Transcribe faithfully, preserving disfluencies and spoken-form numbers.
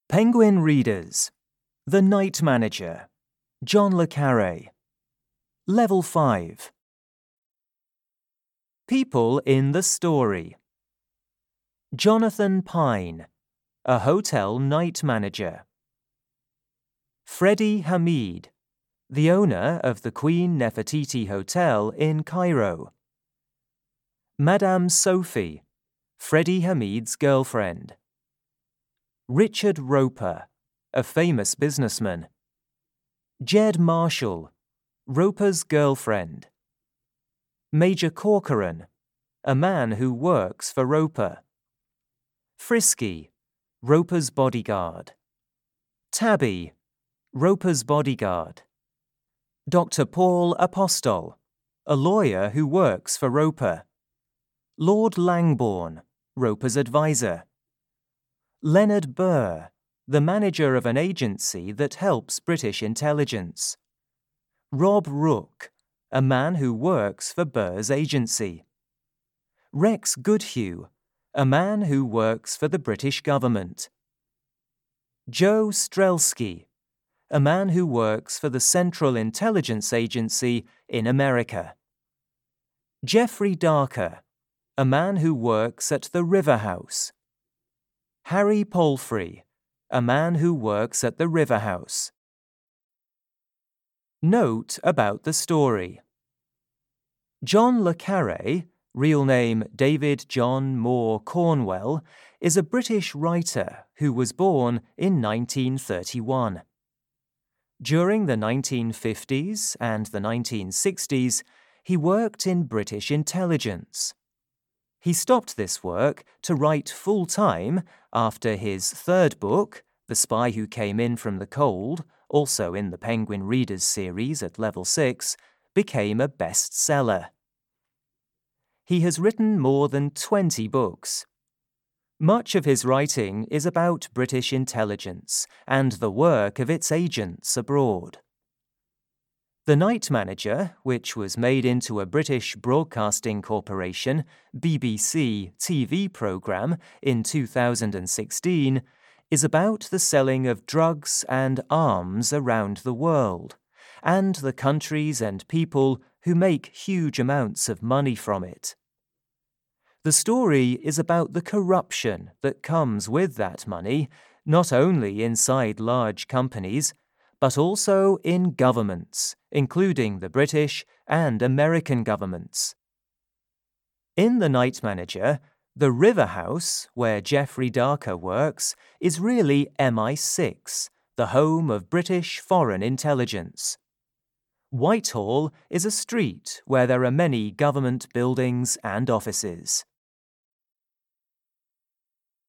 Penguin Readers. The Night Manager. John le Carré. Level five. People in the story. Jonathan Pine, a hotel night manager. Freddie Hamid, the owner of the Queen Nefertiti Hotel in Cairo. Madame Sophie, Freddie Hamid's girlfriend. Richard Roper, a famous businessman. Jed Marshall, Roper's girlfriend. Major Corcoran, a man who works for Roper. Frisky, Roper's bodyguard. Tabby, Roper's bodyguard. Doctor Paul Apostol, a lawyer who works for Roper. Lord Langbourne, Roper's advisor. Leonard Burr, the manager of an agency that helps British intelligence. Rob Rook, a man who works for Burr's agency. Rex Goodhue, a man who works for the British government. Joe Strelski, a man who works for the Central Intelligence Agency in America. Jeffrey Darker, a man who works at the River House. Harry Palfrey, a man who works at the River House. Note about the story. John le Carré, real name David John Moore Cornwell, is a British writer who was born in nineteen thirty-one. During the nineteen fifties and the nineteen sixties, he worked in British intelligence. He stopped this work to write full-time after his third book, The Spy Who Came In From the Cold, also in the Penguin Readers series at level six, became a bestseller. He has written more than twenty books. Much of his writing is about British intelligence and the work of its agents abroad. The Night Manager, which was made into a British Broadcasting Corporation B B C T V programme in two thousand sixteen, is about the selling of drugs and arms around the world, and the countries and people who make huge amounts of money from it. The story is about the corruption that comes with that money, not only inside large companies, but also in governments, including the British and American governments. In The Night Manager, the River House, where Jeffrey Darker works, is really M I six, the home of British foreign intelligence. Whitehall is a street where there are many government buildings and offices.